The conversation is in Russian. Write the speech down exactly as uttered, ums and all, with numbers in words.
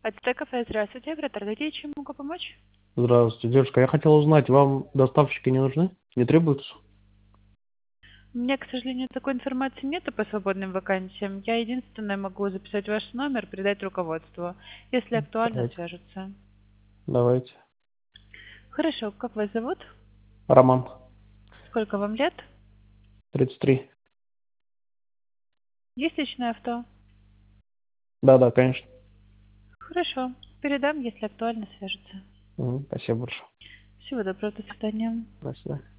АТТ кафе, здравствуйте. Оператор, дадите, чем могу помочь? Здравствуйте, девушка. Я хотел узнать, вам доставщики не нужны? Не требуются? У меня, к сожалению, такой информации нету по свободным вакансиям. Я единственное могу записать ваш номер, передать руководству. Если актуально, Давайте. свяжутся. Давайте. Хорошо, как вас зовут? Роман. Сколько вам лет? тридцать три. Есть личное авто? Да, да, конечно. Хорошо, передам, если актуально, свяжутся. Мгм, спасибо большое. Всего доброго, до свидания. До свидания.